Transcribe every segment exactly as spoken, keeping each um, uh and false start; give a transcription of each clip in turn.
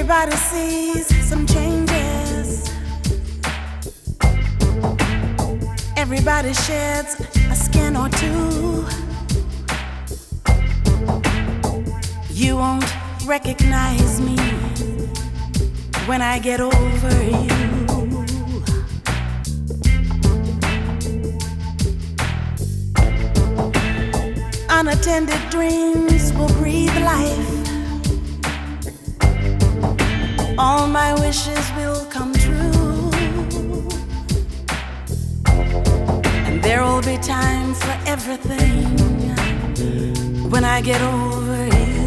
Everybody sees some changes. Everybody sheds a skin or two. You won't recognize me when I get over you. Unattended dreams will breathe life. All my wishes will come true, and there will be time for everything when I get over you.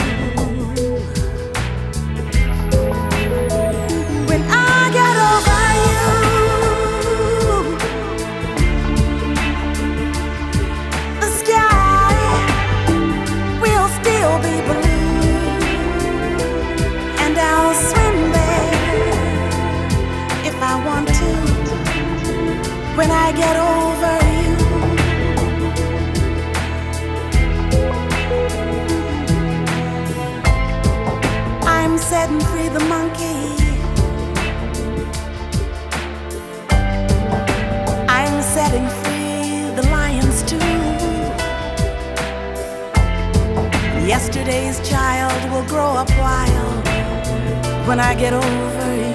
When I get over you, the sky will still be blue, and I'll swim there if I want to. When I get over you, I'm setting free the monkey. I'm setting free the lions too. Yesterday's child will grow up wild when I get over you.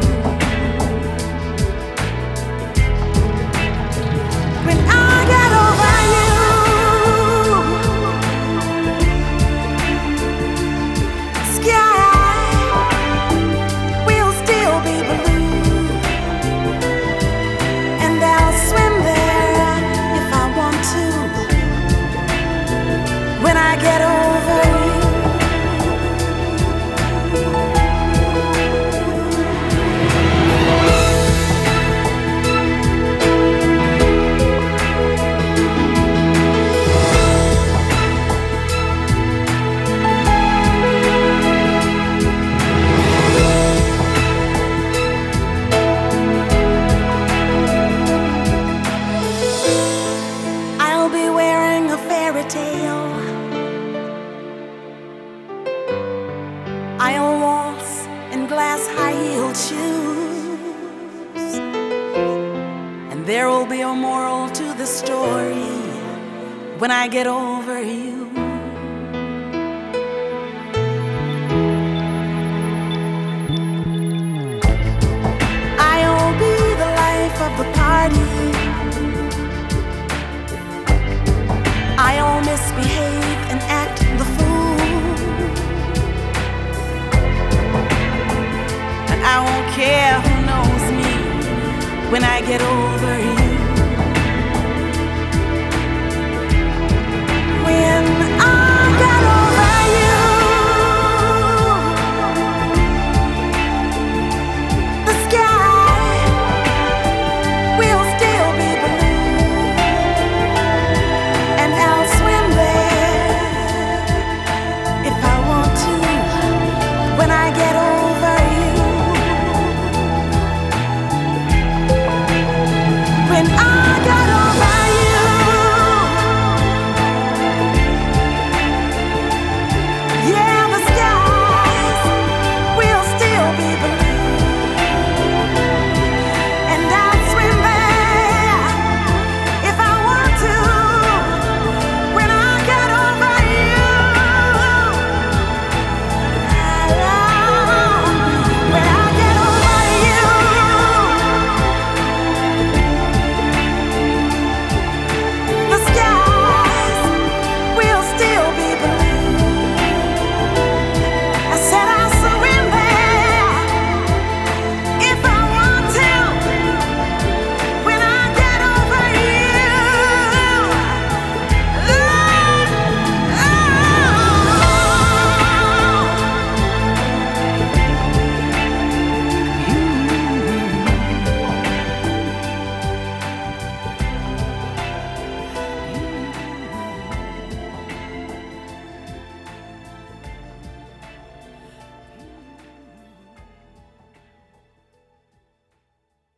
When I get over you, sky will still be blue, and I'll swim there if I want to. When I get over you, I'll be wearing a fairy tale. I'll waltz in glass high-heeled shoes, and there will be a moral to the story when I get over you. I'll be the life of the party. I'll misbehave and act the fool, and I won't care who knows me when I get over you. When I get over you, the sky will still be blue, and I'll swim there if I want to. When I get over you, when I get over